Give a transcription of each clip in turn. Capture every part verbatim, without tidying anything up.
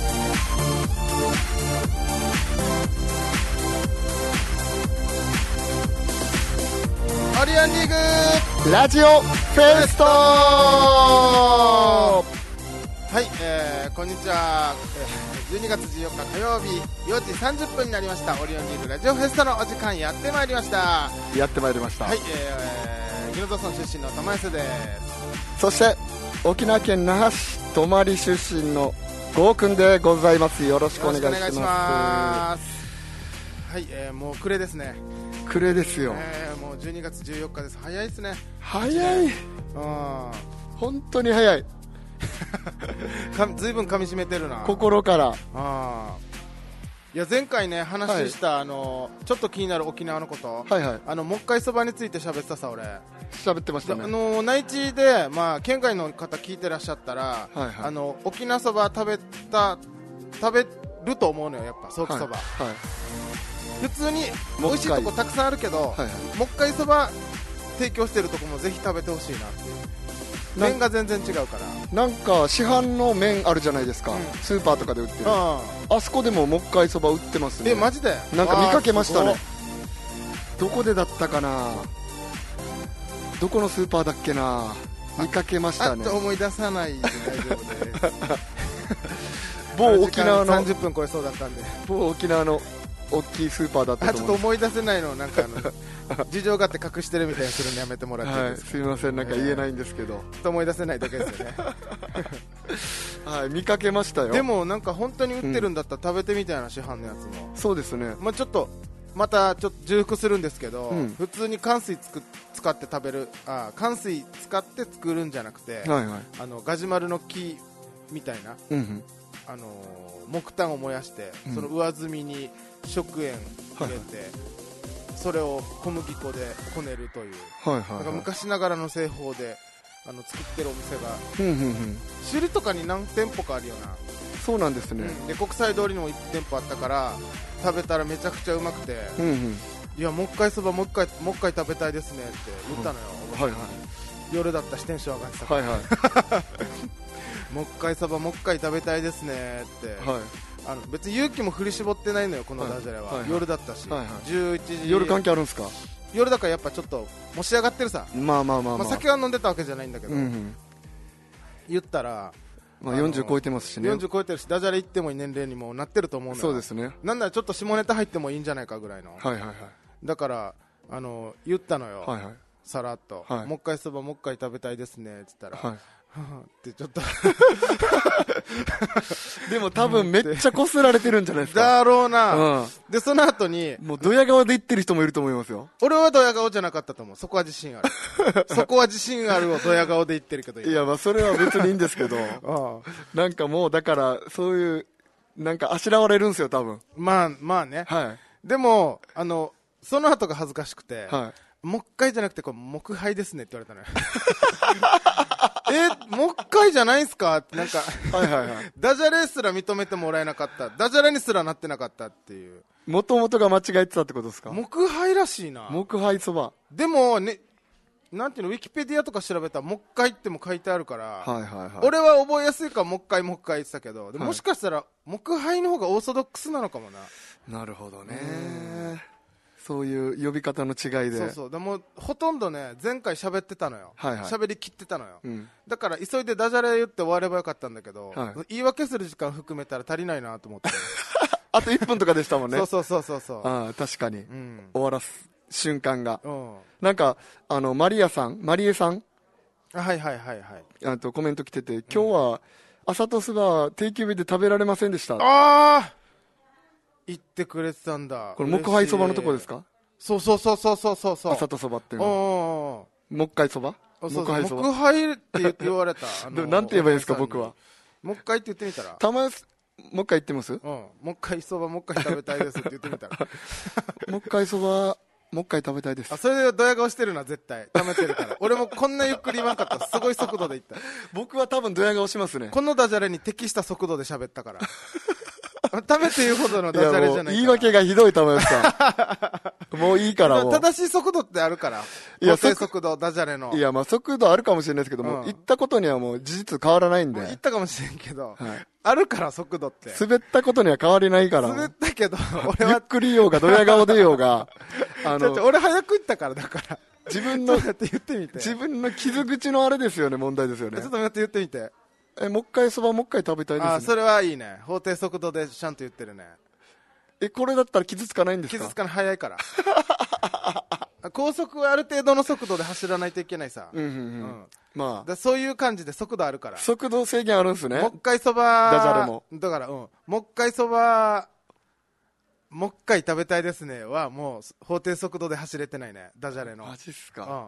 オリオンリーグラジオフェスト。 はい、えー、こんにちは。じゅうにがつじゅうよっか火曜日よじさんじゅっぷんになりました。オリオンリーグラジオフェストのお時間やってまいりました。 やってまいりました。 はい、えー、宜野座村出身の玉安です。 そして沖縄県那覇市泊出身のゴーくんでございます。よろしくお願いします。 よろしくお願いします。はい、えー、もう暮れですね。 暮れですよ、 えー、もうじゅうにがつじゅうよっかです。早いですね。 早い、うん、本当に早いずいぶん噛み締めてるな、 心から。 あいや前回ね話した、はい、あのちょっと気になる沖縄のこと、 はいはい、 あのもう一回そばについて喋ってたさ。俺喋ってましたね。 あの内地で、まあ、県外の方聞いてらっしゃったら、はいはい、あの沖縄そば食べた食べると思うのよ、やっぱソーキそば、はいはい、普通に美味しいとこたくさんあるけど、はいはい、もう一回そば提供してるとこもぜひ食べてほしいなっていう。麺が全然違うから。 なんか市販の麺あるじゃないですか、うん、スーパーとかで売ってる、あそこでももう一回そば売ってますね。 えマジで？ なんか見かけましたね。どこでだったかな、どこのスーパーだっけな、見かけましたね。 あっと思い出さないで大丈夫です某沖縄のさんじゅっぷん超えそうだったんで、 某沖縄の大きいスーパーだったと思う。 あちょっと思い出せないのなんかあの事情があって隠してるみたいにするのやめてもらっていいですか。 はい、すみません、なんか言えないんですけど、 ちょっと思い出せないだけですよねはい、見かけましたよ。 でもなんか本当に売ってるんだったら食べてみたいな、市販のやつも。 そうですね、 まあ、ちょっとまたちょっと重複するんですけど、うん、普通に乾水つく使って食べる、あ乾水使って作るんじゃなくて、はいはい、あのガジュマルの木みたいな、うんうん、あの木炭を燃やして、うん、その上澄みに食塩入れて、はいはい、それを小麦粉でこねるという、はいはいはい、なんか昔ながらの製法であの作ってるお店が、うんうんうん、首里とかに何店舗かあるよな。 そうなんですね、 うん、で国際通りにもいち店舗あったから食べたらめちゃくちゃうまくて、うんうん、いやもう一回そばもう一回もう一回食べたいですねって言ったのよ、うんはいはい、夜だったしテンション上がってたから、はいはい、もう一回そばもう一回食べたいですねって、はい、あの別に勇気も振り絞ってないのよこのダジャレは、はいはいはい、夜だったし、はいはい、じゅういちじ夜関係あるんですか。 夜だからやっぱちょっともし上がってるさ。まあまあまあまあ、まあ、酒は飲んでたわけじゃないんだけど、うんうん、言ったらまあ、よんじゅう超えてますしね。 よんじゅう超えてるしダジャレ言ってもいい年齢にもなってると思うのよ。 そうですね。 なんならちょっと下ネタ入ってもいいんじゃないかぐらいの、 はいはいはい、 だからあの言ったのよ、はいはい、さらっと、はい、もう一回そばもう一回食べたいですねって言ったら、はいってちょっとでも多分めっちゃこすられてるんじゃないですか。 だろうな、うん、でその後にもうドヤ顔で言ってる人もいると思いますよ。 俺はドヤ顔じゃなかったと思う。そこは自信あるそこは自信あるをドヤ顔で言ってるけど、 いやまあそれは別にいいんですけどああなんかもうだからそういうなんかあしらわれるんですよ多分。 まあまあね、はい、でもあのその後が恥ずかしくて、はい、もう一回じゃなくてこれ木灰ですねって言われたのよえもう一回じゃないんすかってなんかはいはい、はい、ダジャレすら認めてもらえなかった、ダジャレにすらなってなかったっていう。 もともとが間違えてたってことですか。 木灰らしいな。 木灰そばでもね、なんていうのウィキペディアとか調べたらもう一回っても書いてあるから、はいはいはい、俺は覚えやすいからもう一回もう一回言ってたけど、でもしかしたら木灰の方がオーソドックスなのかもな。 なるほどね。そういう呼び方の違いで。 そうそう、でもほとんどね前回喋ってたのよ、はいはい、喋り切ってたのよ、うん、だから急いでダジャレ言って終わればよかったんだけど、はい、言い訳する時間含めたら足りないなと思ってあといっぷんとかでしたもんね。 そうそうそうそうそう、 あ確かに、うん、終わらす瞬間が、うん、なんかあのマリアさんマリエさんあはいはいはいはいあとコメント来てて、今日は朝とそば定休日で食べられませんでした。 ああ言ってくれてたんだ。 これ木灰そばのとこですか。 そうそうそうそうそうそうそう。 朝とそばっていうの木灰そば木灰そば木灰って言われたあのなんて言えばいいですか僕は。 木灰って言ってみたらたまにもう一回言ってます。うん木灰そばもう一回食べたいですって言ってみたら木灰そばもう一回食べたいです。 あそれでドヤ顔してるな絶対溜めてるから俺もこんなゆっくり言わんかったすごい速度で言った僕は多分ドヤ顔しますね。 このダジャレに適した速度で喋ったから食べていうほどのダジャレじゃないから。 言い訳がひどいと思いましたもういいからもう。 正しい速度ってあるから。いや、法定速度、ダジャレの。 いや、まあ速度あるかもしれないですけども、うん、行ったことにはもう事実変わらないんで。 行ったかもしれんけど、はい、あるから速度って。 滑ったことには変わりないから。 滑ったけど、俺は。 ゆっくりようが、ドヤ顔でようが。 あの、俺早く行ったから、だから。 自分の、 って言ってみて。 自分の傷口のあれですよね、問題ですよね。 ちょっと待って言ってみて。 え、もう一回そばもう一回食べたいですね。 あ、それはいいね。法定速度でちゃんと言ってるね。 え、これだったら傷つかないんですか？ 傷つかない、早いから。高速はある程度の速度で走らないといけないさ。うんうんうん。うん、まあ。そういう感じで速度あるから。 速度制限あるんですね。 もう一回そば。 ダジャレも。 だから、うん。もう一回そば、もう一回食べたいですねは、もう法定速度で走れてないね。ダジャレの。 マジっすか。 うん。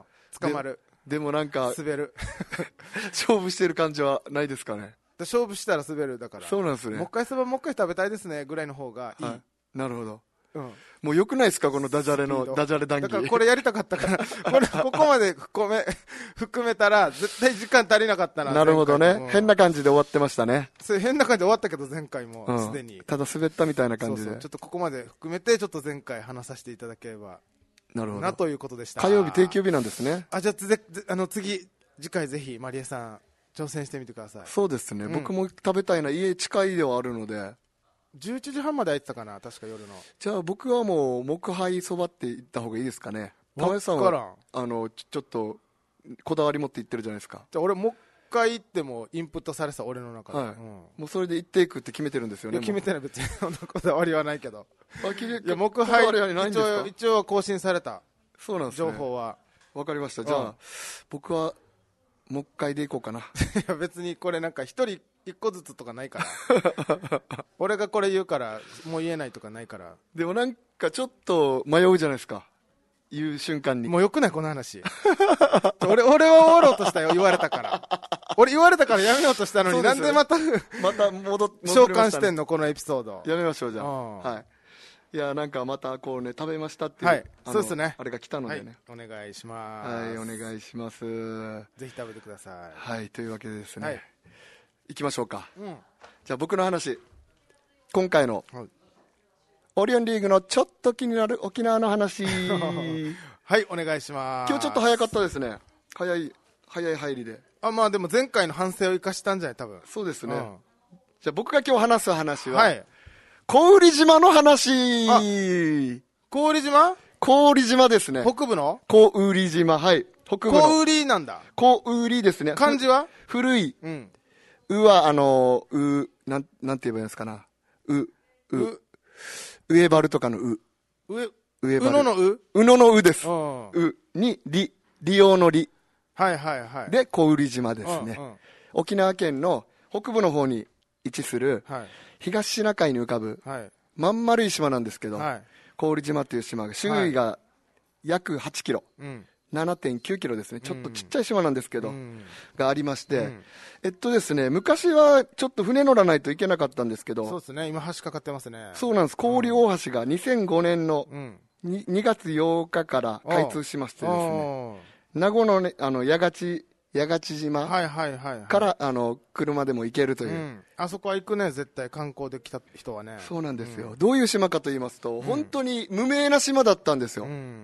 捕まる。 で, でもなんか、 滑る。 勝負してる感じはないですかね。 勝負したら滑るだから。 そうなんですね。 もう一回そばもう一回食べたいですねぐらいの方がいい。はい、 なるほど。うん、もう良くないですかこのダジャレのダジャレ談義。 だからこれやりたかったからこれここまで含め含めたら絶対時間足りなかったな。 なるほどね。変な感じで終わってましたね。 それ変な感じで終わったけど前回もすで、うん、にただ滑ったみたいな感じで。 そうそうちょっとここまで含めてちょっと前回話させていただければなるほどなということでした。 火曜日定休日なんですね。 あ、じゃあぜあの次次回ぜひマリエさん挑戦してみてください。 そうですね、うん、僕も食べたいな。家近いではあるのでじゅういちじはんまで空いてたかな確か夜の。 じゃあ僕はもう木杯そばって言った方がいいですかね。玉井さんはあのちょちょっとこだわり持って言ってるじゃないですか。 じゃあ俺もう一回行ってもインプットされてた俺の中で、はい、うん、 もうそれで行っていくって決めてるんですよね。 決めてない別にそんなこだわりはないけど。 あきれいや木杯一応一応更新された。 そうなんですね。 情報はわかりました。じゃあ、うん、僕はもう一回でいこうかな。いや別にこれなんか一人一個ずつとかないから俺がこれ言うからもう言えないとかないから。 でもなんかちょっと迷うじゃないですか言う瞬間に。 もうよくないこの話俺俺は終わろうとしたよ言われたから俺言われたからやめようとしたのになんでまたまた戻って召喚してんのこのエピソード。 やめましょうじゃあ。はい。いやなんかまたこうね食べましたっていう、 はい、そうですね。 あれが来たのでね、 はい、お願いします。 はいお願いします。 ぜひ食べてください。 はいというわけでですね、はい、行きましょうか、 うん、 じゃあ僕の話今回の、はい、オリオンリーグのちょっと気になる沖縄の話はいお願いします。 今日ちょっと早かったですね。早い早い入りで。 あまあでも前回の反省を生かしたんじゃない多分。 そうですね、うん、じゃあ僕が今日話す話は、 はい小売島の話。 小売島小売島ですね。 北部の小売島。はい北部の小売なんだ。 小売ですね。 漢字は古い、うん、うはあのうなんなんて言えばいいんですかな。うう上原とかのう上上原うののううののうです。うに利利用の利。 はいはいはい。 で小売島ですね、 うんうん、 沖縄県の北部の方に位置する、はい、東シナ海に浮かぶ、はい、まん丸い島なんですけど、はい、小売島という島が周囲が約はちキロ、はい、ななてんきゅうキロですね。ちょっとちっちゃい島なんですけど、うん、がありまして、うん、えっとですね昔はちょっと船乗らないといけなかったんですけど、 そうですね今橋かかってますね。 そうなんです。小売大橋がにせんごねんの 2, 2月ようかから開通しましてですね、名護のねあの八ヶ八ヶ島からあの車でも行けるという、うん、 あそこは行くね絶対観光で来た人はね。 そうなんですよ、うん、どういう島かと言いますと、うん、本当に無名な島だったんですよ、うん、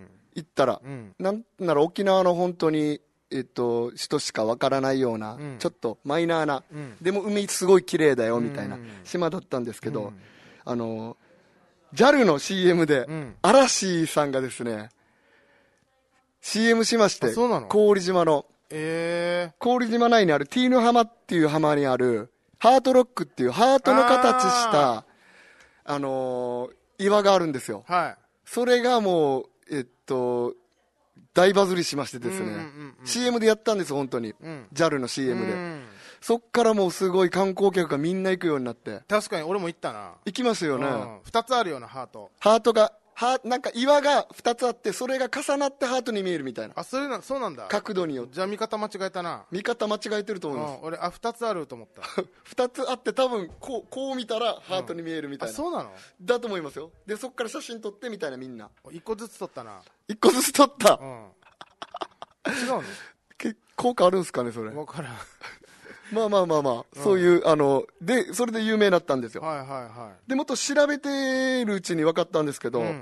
行ったら、うん、なんなら沖縄の本当に、えっと、人しかわからないような、うん、ちょっとマイナーな、うん、でも海すごい綺麗だよみたいな島だったんですけど、うん、あの ジャル の シーエム で、うん、嵐さんがですね シーエム しまして、小売島のえー、 小売島内にあるティーヌ浜っていう浜にあるハートロックっていうハートの形したあのー、岩があるんですよ、 はい、 それがもうえっと大バズりしましてですね、うんうんうん、シーエム でやったんです本当に、うん、ジャル の シーエム で、うん、そっからもうすごい観光客がみんな行くようになって。 確かに俺も行ったな。 行きますよね、うん、 ふたつあるようなハートハートがはなんか岩がふたつあってそれが重なってハートに見えるみたいな。 あ、それな、そうなんだ。 角度によって。 じゃあ見方間違えたな。 見方間違えてると思います、 うん、俺あふたつあると思ったふたつあって多分こう、こう見たらハートに見えるみたいな、 うん、あ、そうなのだと思いますよ。でそっから写真撮ってみたいな。みんないっこずつ撮ったな。 いっこずつ撮った、 うん、違うの結構効果あるんですかねそれ。 分からんまあまあまあまあ、うん、そういうあのでそれで有名になったんですよ。 はいはいはい。 でもっと調べてるうちに分かったんですけど、うん、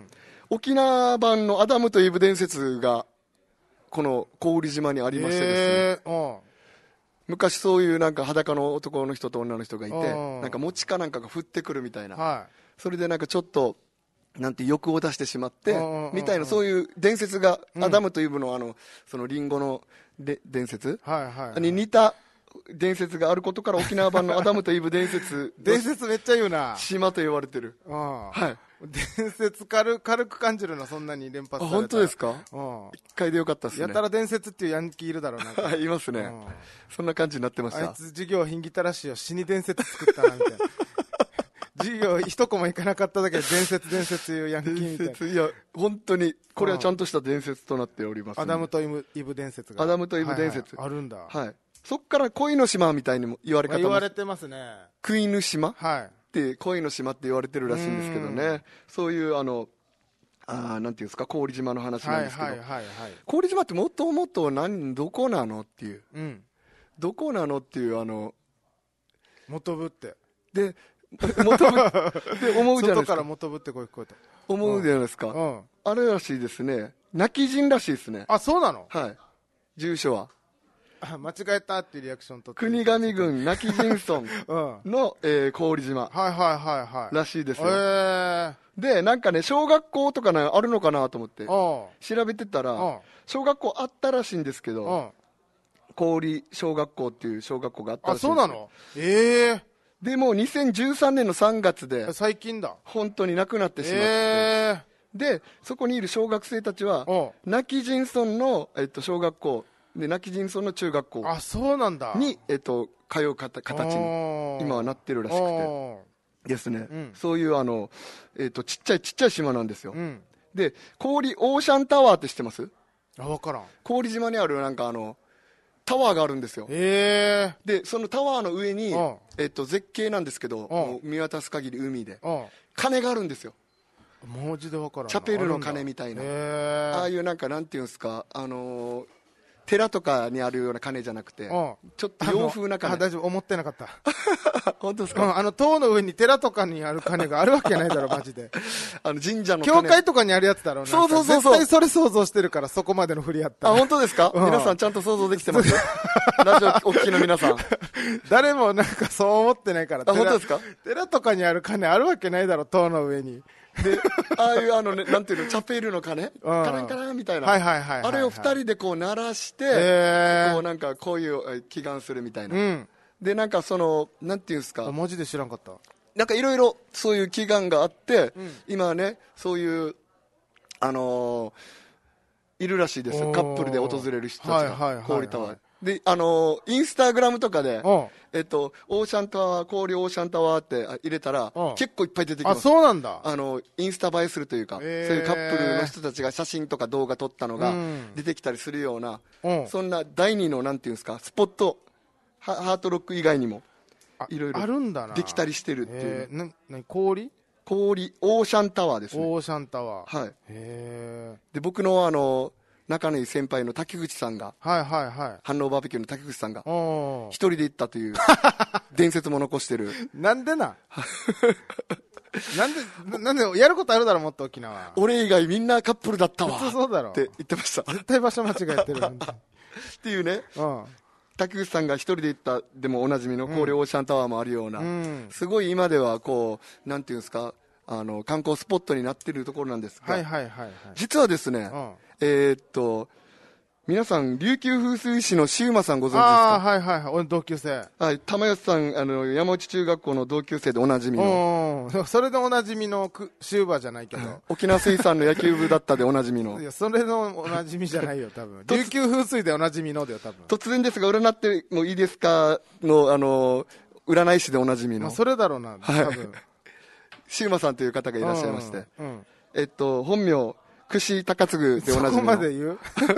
沖縄版のアダムとイブ伝説がこの小売島にありましてですね、昔そういうなんか裸の男の人と女の人がいて、なんか餅かなんかが降ってくるみたいな、はい、それでなんかちょっとなんて欲を出してしまってみたいな、そういう伝説が、うん、アダムとイブのあのそのリンゴので伝説、はいはいはい、に似た伝説があることから沖縄版のアダムとイブ伝説伝説めっちゃ言うな、 島と言われてる。 はい、伝説軽軽く感じるの、そんなに連発されたら。 本当ですか。一回でよかったっすね。 やたら伝説っていうヤンキーいるだろうな。 いますね。そんな感じになってました。 あいつ授業ひんぎたらしいよ、死に伝説作ったなみたいな。授業一コマ行かなかっただけで伝説伝説いうヤンキーみたいな。伝説、いや本当にこれはちゃんとした伝説となっております、ね、アダムとイブ、イブ伝説が。 アダムとイブ伝説、 はいはい、あるんだ。 はい。そっから恋の島みたいにも言われ方も言われてますね。 クイヌ島、 はい、 って恋の島って言われてるらしいんですけどね。そういうあのあなんていうんですか、郡島の話なんですけど、はいはいはいはい、郡島ってもっともっと何どこなのっていう、うん、どこなのっていうあの元部ってで元部って思うじゃないですか。 外から元部って声聞こえた。 思うじゃないですか。うん、あれらしいですね。泣き人らしいですね。 あ、そうなの。 はい。住所は。 間違えたっていうリアクションとって国頭郡泣き人村の、うんえー、郡島、 はいはいはいはい、 らしいですよ、えー、でなんかね小学校とか、ね、あるのかなと思って調べてたら小学校あったらしいんですけど、郡小学校っていう小学校があったらしいんですよ。 あ、そうなの。ええー、 でもにせんじゅうさんねんのさんがつで最近だ本当になくなってしまって、 えー、 でそこにいる小学生たちは泣き人村の、えっと、小学校で泣き人村の中学校に、 あ、そうなんだ、 えっと、通う形に今はなってるらしくてですね、うん、そういうあの、えっと、ちっちゃいちっちゃい島なんですよ、うん、で郡オーシャンタワーって知ってます？ あ、分からん。 郡島にあるなんかあのタワーがあるんですよ。 へー。 でそのタワーの上に、えっと、絶景なんですけどもう見渡す限り海で鐘があるんですよ。 文字で分からん。 チャペルの鐘みたいな、ああいうなんかなんていうんですか、あのー寺とかにあるような鐘じゃなくて、ちょっと洋風な鐘。 あ、大丈夫、思ってなかった。 本当ですか？ うん、あの塔の上に寺とかにある鐘があるわけないだろマジで。 あの神社の教会とかにあるやつだろうな。 そうそうそうそう。 絶対それ想像してるから、そこまでの振りやった。 あ、本当ですか？うん、皆さんちゃんと想像できてます？ラジオお聞きの皆さん。 誰もなんかそう思ってないから。 あ、本当ですか？ 寺とかにある鐘あるわけないだろ、塔の上に。 で、ああいうあのね、なんていうの、チャペルの鐘、カランカランみたいな、はいはいはいはいはい、あれを二人でこう鳴らして、えー、こうなんかこういう祈願するみたいな、うん、でなんかそのなんていうんですか、 マジで知らんかった。 なんかいろいろそういう祈願があって、うん、今はねそういうあのー、いるらしいですよ、カップルで訪れる人たちが、はいはいはいはい、郡タワーで、あのー、インスタグラムとかで、えっと、オーシャンタワー、郡オーシャンタワーって入れたら、結構いっぱい出てきます。 あ、そうなんだ。 あの、インスタ映えするというか、えー、そういうカップルの人たちが写真とか動画撮ったのが出てきたりするような、うん、そんな第二の、なんていうんですか、スポット、ハ, ハートロック以外にも、いろいろできたりしてるっていう。 えー、な、なに、氷氷、オーシャンタワーですね。 オーシャンタワー。はい。へー。で、僕のあの、仲のいい先輩の竹口さんが、はいはいはい、反応バーベキューの竹口さんが一人で行ったという伝説も残してる。 なんでななんでなんでやることあるだろ、もっと沖縄。 俺以外みんなカップルだったわ普通そうだろって言ってました。 絶対場所間違えてるっていうね、うん、竹口さんが一人で行ったでもおなじみの郡オーシャンタワーもあるような、うん、すごい今ではこうなんていうんですか、あの観光スポットになっているところなんですが、はいはいはいはい、実はですね、うん、えー、っと皆さん琉球風水師のシウマさんご存知ですか？ ああ、はいはいはい、俺同級生。 はい、玉吉さん、あの山内中学校の同級生でおなじみの、 それでおなじみのシウマじゃないけど沖縄水産の野球部だったでおなじみのいや、それのおなじみじゃないよ多分琉球風水でおなじみのだよ多分。 突然ですが占ってもいいですかの、あの占い師でおなじみの、まあ、 それだろうな多分、はい、 シウマさんという方がいらっしゃいまして、うんうん、えっと本名串高次でおなじみの。そこまで言う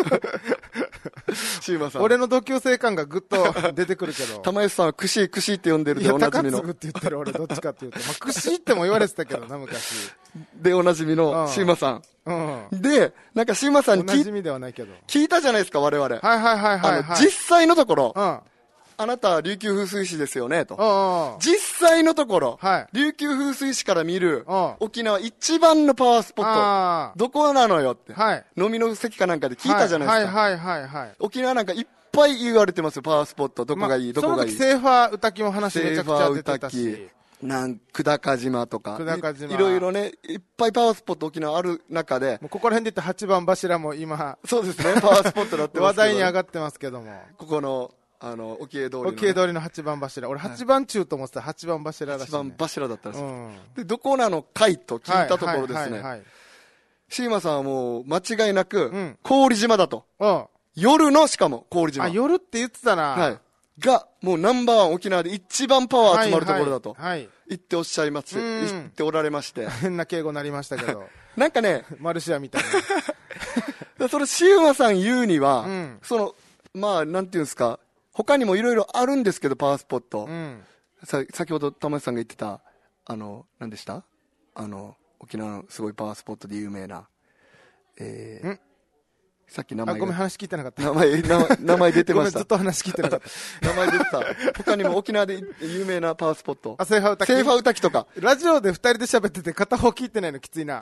シウマさん。 俺の同級生感がぐっと出てくるけど。 玉吉さんは串串って呼んでるでおなじみの。 高次って言ってる俺どっちかっていうと。まあ、串っても言われてたけどな、昔。 でおなじみのシウマさん。うん、で、なんかシウマさんに聞い、 おなじみではないけど。 聞いたじゃないですか、我々。 はいはいはいはい、はい。 あの、実際のところ、うん、 あなた琉球風水師ですよねと。実際のところ、はい、琉球風水師から見る沖縄一番のパワースポットどこなのよって、はい、飲みの席かなんかで聞いたじゃないですか。はいはいはいはい、沖縄なんかいっぱい言われてますよ、パワースポット。どこがいい、ま、どこがいい。 その時セーファー歌木も話めちゃくちゃ出てたし、 なん久高島とか久高島 い, いろいろね、いっぱいパワースポット沖縄ある中で、 もうここら辺で言ってはちばん柱も今そうですね、パワースポットだってますけど話題に上がってますけども、 ここのあの沖江通りの、ね、 沖江通りのはちばん柱、俺はちばん中と思ってたはちばん柱らしい、ね、 はちばん柱だったんですよ、うん、でどこなのかいと聞いたところですね、シーマさんはもう間違いなく、うん、郡島だと、うん、夜のしかも郡島、 あ夜って言ってたな、 はい、がもうナンバーワン沖縄で一番パワー集まるところだと言っておっしゃいます、はいはい、言っておられまして変な敬語になりましたけどなんかねマルシアみたいなそれシウマさん言うには、うん、そのまあなんていうんですか、他にもいろいろあるんですけどパワースポット、うん、さ先ほど玉井さんが言ってたあの何でした、あの沖縄のすごいパワースポットで有名な、えー、さっき名前が、 あ、ごめん話聞いてなかった、 名前名前名前出てましたごめんずっと話聞いてなかった名前出てた他にも沖縄で有名なパワースポット、 あ、セーファー歌木、 セーファー歌木とか、 ラジオでふたりで喋ってて片方聞いてないのきついな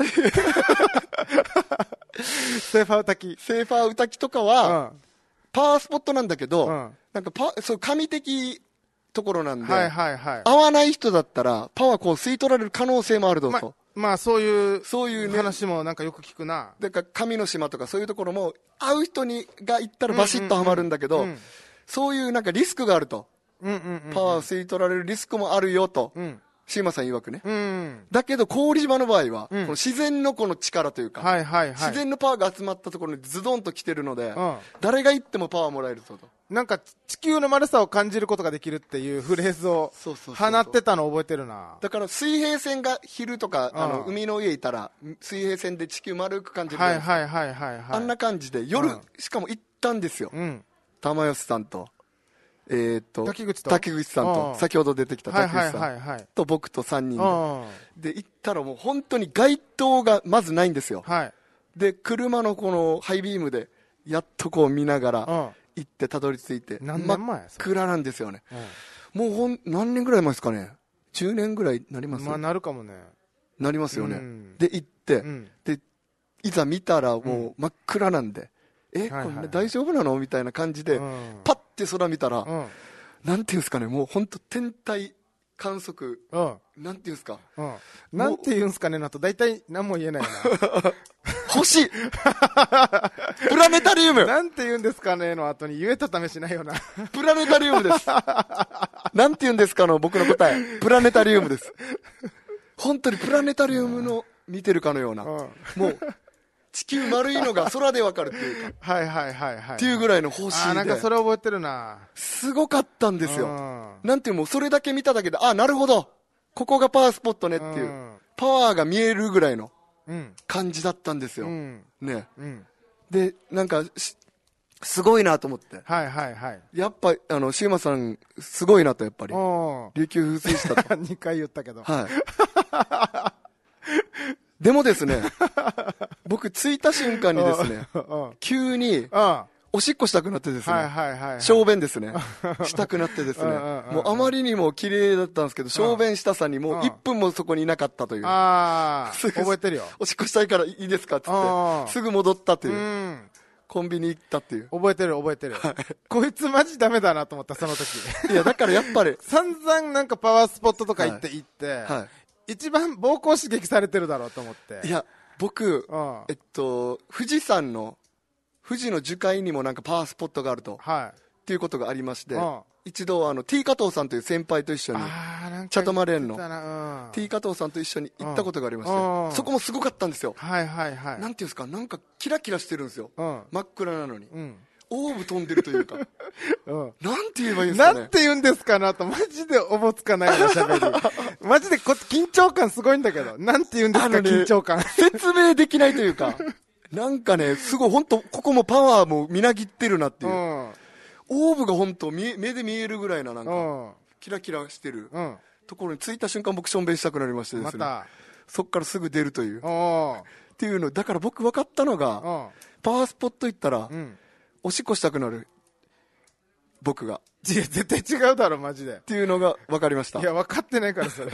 セーファー歌木セーファー歌木とかは、うん、パワースポットなんだけど、うん、なんかパそう神的ところなんで、はいはいはい、合わない人だったらパワーこう吸い取られる可能性もあるぞと、ままあそういうそういう、ね、話もなんかよく聞くな。 だから神の島とかそういうところも会う人にが行ったらバシッとはまるんだけど、うんうんうん、そういうなんかリスクがあると、うんうんうんうん、パワーを吸い取られるリスクもあるよと、うん、シーマさん曰くね、うんうん、だけど郡島の場合は、うん、この自然のこの力というか、はいはいはい、自然のパワーが集まったところにズドンと来てるので、うん、誰が行ってもパワーもらえるぞと、 なんか地球の丸さを感じることができるっていうフレーズを放ってたのを覚えてるな。 だから水平線が昼とか、うん、あの海の上いたら水平線で地球丸く感じる、はいはいはいはい、はい、あんな感じで夜、うん、しかも行ったんですよ、うん、玉吉さんとえー、と滝口と滝口さんと先ほど出てきた滝口さん、はいはいはいはい、と僕とさんにんでで行ったらもう本当に街灯がまずないんですよ、はい、で車のこのハイビームでやっとこう見ながら行ってたどり着いて、 何年前真っ暗なんですよね、うん、もうほん何年ぐらい前ですかね、じゅうねんぐらいなります、 まあなるかもね、 なりますよね、うん、で行って、うん、でいざ見たらもう真っ暗なんで、うん、え、はいはいはい、これ大丈夫なのみたいな感じで、うん、パッて空見たら、うん、なんていうんですかね、もう本当天体観測、うん、なんていうんですか、 うん、なんていうんですかねのと大体何も言えないな星プラネタリウムなんて言うんですかねの後に言えたためしないよなプラネタリウムですなんて言うんですかの僕の答えプラネタリウムです本当にプラネタリウムの見てるかのような、うん、もう地球丸いのが空でわかるっていうかはいはいはいはいっていうぐらいの星で、あ、 なんかそれ覚えてるな、 すごかったんですよ、うん、なんていうもうそれだけ見ただけで、あ、なるほどここがパワースポットねっていう、うん、パワーが見えるぐらいの感じだったんですよ、うん、ね、うん、でなんかすごいなと思って、はいはいはい、やっぱあのシーマさんすごいなと、やっぱり琉球風水師だとにかい言ったけど、 はいでもですね僕着いた瞬間にですね急におしっこしたくなってですね、はいはいはいはい、小便ですねしたくなってですねもうあまりにも綺麗だったんですけど、小便したさにもういっぷんもそこにいなかったという、 あ覚えてるよおしっこしたいからいいですかって言ってすぐ戻ったという、うん、コンビニ行ったっていう、 覚えてる覚えてる、はい、こいつマジダメだなと思ったその時いやだからやっぱり散々なんかパワースポットとか行って、はい、行って、はい、一番膀胱刺激されてるだろうと思って、 いや僕、うん、えっと富士山の富士の樹海にもなんかパワースポットがあると、はい、っていうことがありまして、うん、一度あの T 加藤さんという先輩と一緒にチャトマレーンの、うん、T 加藤さんと一緒に行ったことがありまして、うん、そこもすごかったんですよ、はいはいはい、なんていうんですか、なんかキラキラしてるんですよ、うん、真っ暗なのに、うん、オーブ飛んでるというか、うん、なんて言えばいいんですかね、 なんて言うんですかなとマジでおぼつかないよしゃべりマジでこ緊張感すごいんだけど、なんて言うんですか、ね、緊張感説明できないというかなんかねすごい本当ここもパワーもみなぎってるなっていう、うん、オーブが本当目で見えるぐらいななんか、うん、キラキラしてる、うん、ところに着いた瞬間僕しょんべんしたくなりましてですね、またそっからすぐ出るというっていうのだから僕分かったのがパワースポット行ったら、うん、おしっこしたくなる僕が。 いや、絶対違うだろ、マジで。 っていうのが分かりました。 いや、分かってないから、それ。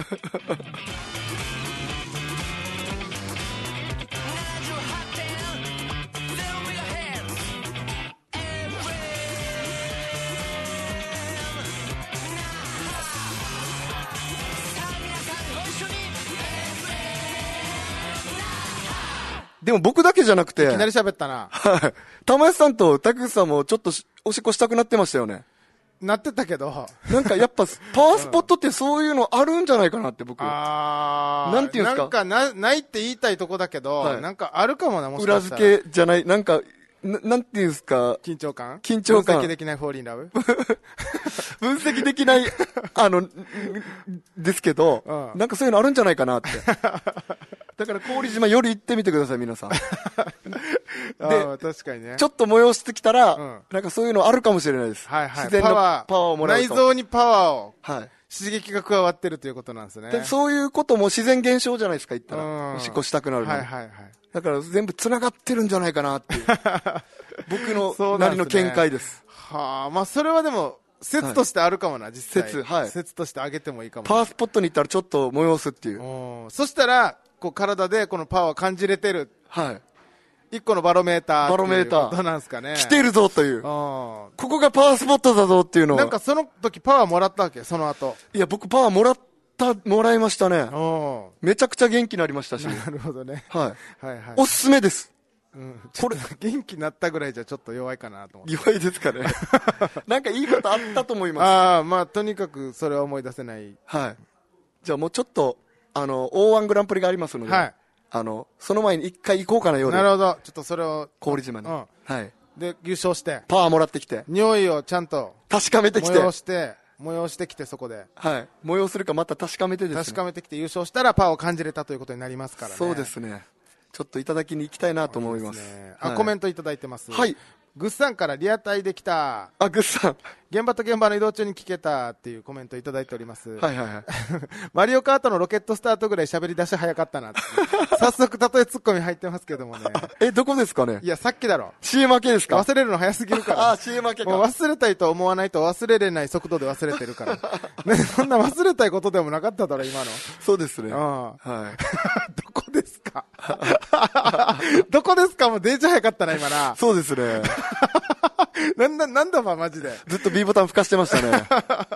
でも僕だけじゃなくて。 いきなり喋ったな。 はい。玉安さんと竹内さんもちょっとおしっこしたくなってましたよね。 なってたけど。 なんかやっぱ、パワースポットってそういうのあるんじゃないかなって僕。 あー。 なんていうんですか。 なんかな、ないって言いたいとこだけど、はい、なんかあるかもな、もしかしたら。 裏付けじゃない、なんか、な, なんていうんですか。 緊張感緊張感。 分析できないフォーリンラブ分析できない、あの、ですけど、うん、なんかそういうのあるんじゃないかなって。だから郡島夜行ってみてください、皆さん。で、 確かにね。 ちょっと催してきたら、うん、なんかそういうのあるかもしれないです。 はいはい。 自然のパワーをもらうと。 内臓にパワーを。 はい。 刺激が加わってるということなんですね。 で、そういうことも自然現象じゃないですか、言ったら。おしっこしたくなるの。 はいはいはい。 だから全部繋がってるんじゃないかなっていう。僕のなりの見解です。 はあ、まあそれはでも、説としてあるかもな、実際。 説、はい。 説としてあげてもいいかも。 パワースポットに行ったらちょっと催すっていう。 そしたら、こう体でこのパワーを感じれてる。 はい。 一個のバロメーター。 バロメーター。 ことなんですかね。 来てるぞという。ここがパワースポットだぞっていうのを。 なんかその時パワーもらったわけ、その後。 いや、僕パワーもらった、もらいましたね。めちゃくちゃ元気になりましたし。 なるほどね。 はい。はいはい。おすすめです。 うん、これ元気になったぐらいじゃちょっと弱いかなと思って。 弱いですかね。なんかいいことあったと思います。 ああ、まあとにかくそれは思い出せない。 はい。じゃあもうちょっと、あの、オーワン グランプリがありますので、はい。あの、その前に一回行こうかな、夜。 なるほど。ちょっとそれを。 郡島に。うん。はい。 で、優勝して。 パワーもらってきて。 匂いをちゃんと。 確かめてきて。 催して、催してきてそこで。 はい。催するかまた確かめてですね。 確かめてきて優勝したらパワーを感じれたということになりますからね。 そうですね。ちょっといただきに行きたいなと思います。 ね、あ、はい、コメントいただいてます。 はい。 グッさんからリアタイできた。 あ、グッさん。 現場と現場の移動中に聞けたっていうコメントいただいております。 はいはいはい。 マリオカートのロケットスタートぐらい喋り出し早かったなって。早速、たとえツッコミ入ってますけどもね。 え、どこですかね。 いや、さっきだろ。 シーエム 明けですか。 忘れるの早すぎるから。 あ、シーエム 明けか。 もう忘れたいと思わないと忘れれない速度で忘れてるから。ね、そんな忘れたいことでもなかっただろ、今の。 そうですね。 ああ。 はい。 どこですかどこですかもうデージ早かったな、今な。 そうですね。 なんだ、なんだば、マジで。 ずっと B ボタン吹かしてましたね。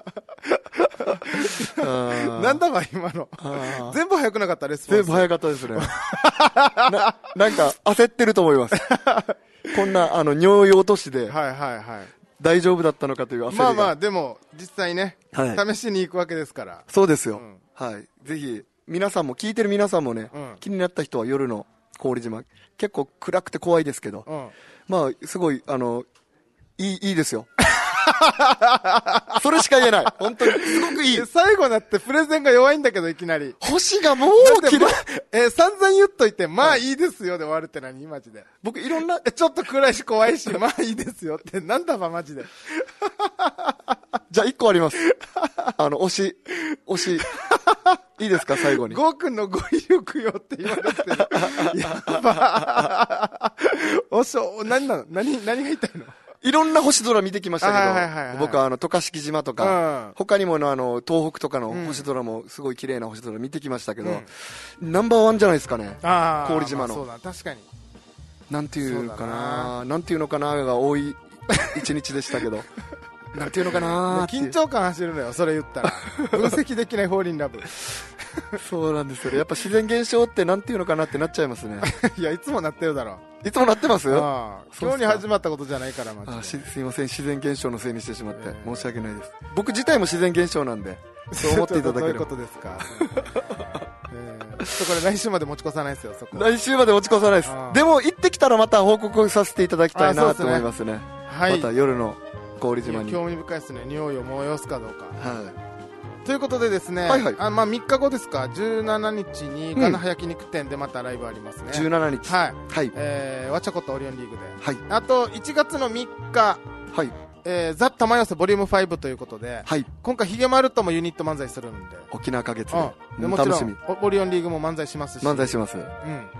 なんだば、今の。全部早くなかった、レスポンス。 全部早かったですね。な, なんか、焦ってると思います。こんな、あの、尿意落としで。 はいはいはい。 大丈夫だったのかという焦りが。 まあまあ、でも、実際ね、はい、試しに行くわけですから。 そうですよ。うん、はい。ぜひ、皆さんも、聞いてる皆さんもね、うん、気になった人は夜の郡島、結構暗くて怖いですけど、うん、まあ、すごい、あの、いい、いいですよ。それしか言えない。本当に。すごくいい。 最後になってプレゼンが弱いんだけど、いきなり。 星がもう綺麗。 ま、えー、散々言っといて、まあいいですよで終わるって何マジで。 僕いろんな、 ちょっと暗いし怖いし、まあいいですよって、なんだばマジで。 じゃあ一個あります。あの、推し、推し。いいですか、最後に。 ゴーくんの語彙力よって言われてる。やばー。おしょ、何なの何、何が言いたいのいろんな星空見てきましたけど、はいはいはいはい、僕はあの、渡嘉敷島とか、うん、他にものあの、東北とかの星空もすごい綺麗な星空見てきましたけど、うん、ナンバーワンじゃないですかね。郡島の、まあ。 そうだ、確かに。 なんていうかな、なんていうのかなが多い一日でしたけど。なんていうのかな緊張感走るのよ、それ言ったら。分析できないフォーリンラブ。 そうなんですよね。やっぱ自然現象ってなんていうのかなってなっちゃいますね。 いや、いつもなってるだろ。 いつもなってますよ。 ああ、今日に始まったことじゃないから、マジで。 あしすいません、自然現象のせいにしてしまって、えー、申し訳ないです。僕自体も自然現象なんで、そう思っていただければ。どういうことですか。えー、ちょっとこれ来週まで持ち越さないですよ、そこ。 来週まで持ち越さないです。でも行ってきたらまた報告させていただきたいなと思いますね。はい。また夜の郡島に。 興味深いですね。匂いを催すかどうか。 はい。 ということでですね、はいはい、あまあ、みっかごですか、じゅうしちにちにガナハ焼肉店でまたライブありますね。 じゅうしちにち。 はい。 はい。 えー、わちゃことオリオンリーグで。 はい。 あと、いちがつのみっか、 はい。 えー、ザ・玉寄せボリュームファイブということで、 はい。 今回ヒゲマルともユニット漫才するんで。 沖縄花月で。 うん。でもちろん、オリオンリーグも漫才しますし。 漫才します。うん。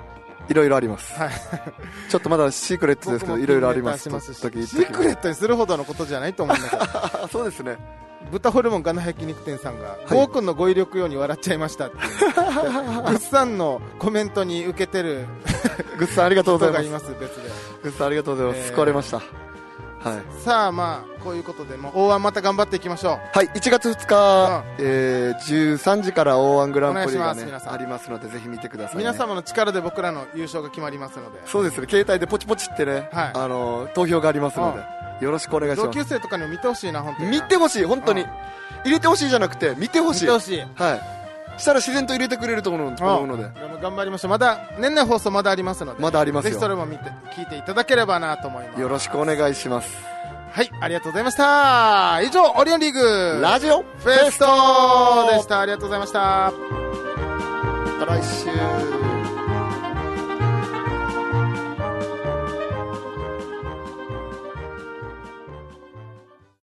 いろいろあります、はい、ちょっとまだシークレットですけどいろいろあります。 シークレットにするほどのことじゃないと思うんだけどそうですね。 豚ホルモンガナ焼肉店さんがゴーくんの語彙力用に笑っちゃいましたっていうグッさんのコメントに受けてるグッさんありがとうございます。 別でグッさんありがとうございます、えー、救われました。はい、 さあまあこういうことでも大湾また頑張っていきましょう。 はい、いちがつふつか、うん、えー、じゅうさんじから大湾グランプリが、ね、ありますのでぜひ見てください、ね、 皆様の力で僕らの優勝が決まりますので。 そうですね、携帯でポチポチってね、はい、あの投票がありますので、うん、よろしくお願いします。 同級生とかにも見てほしいな。本当に見てほしい、本当に、うん、入れてほしいじゃなくて見てほしい。見てほしい、はい、したら自然と入れてくれると思うので頑張りましょう。まだ年内放送まだありますので、 まだありますよ。 ぜひそれも見て聞いていただければなと思います。 よろしくお願いします。 はい、ありがとうございました。以上、オリオンリーグラジオフェストでした。ありがとうございました。 また来週。